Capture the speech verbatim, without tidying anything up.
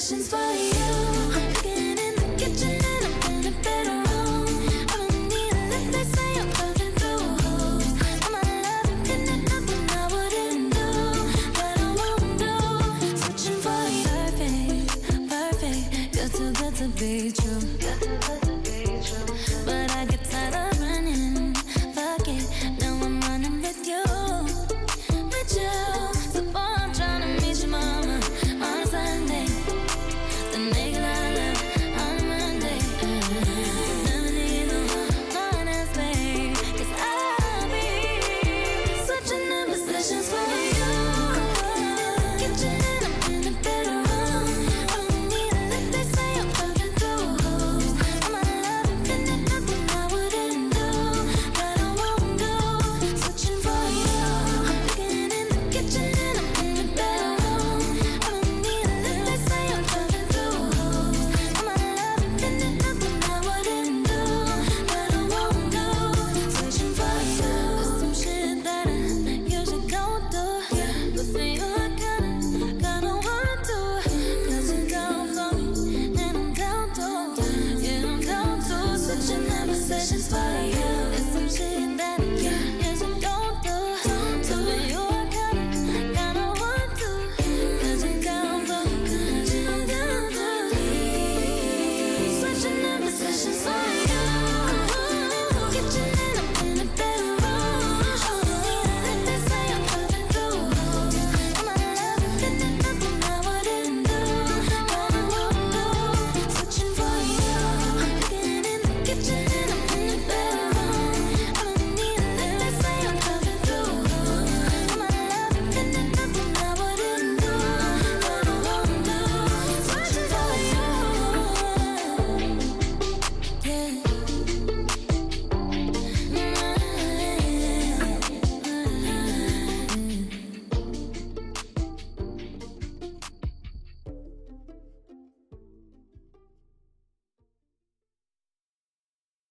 Questions for you. I'm cooking in the kitchen and I'm in a bedroom. I don't need a lift, they say I'm talking through holes. I'm not loving, getting nothing I wouldn't do, that I won't do. Searching for you, perfect, perfect. You're too good to be true.